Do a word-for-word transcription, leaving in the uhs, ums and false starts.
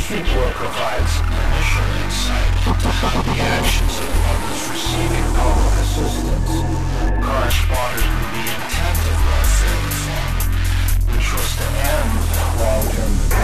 Work provides initial insight into how the actions of others receiving public assistance corresponded with the intent of Welfare Reform, which was to end long-term